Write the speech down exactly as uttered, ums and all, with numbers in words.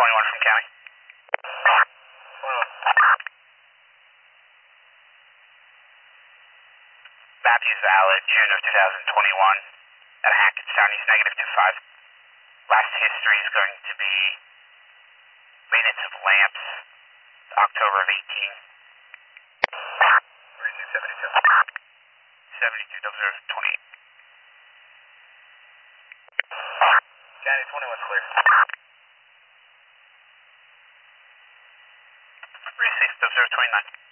twenty-one from county. Matthews valid, June of two thousand twenty-one. At Hackettstown, he's negative two five. Last history is going to be maintenance of lamps, October of eighteen. thirty-six seventy-two. seventy-two, observe twenty-eight. County twenty-one clear. Three six, observe twenty-nine.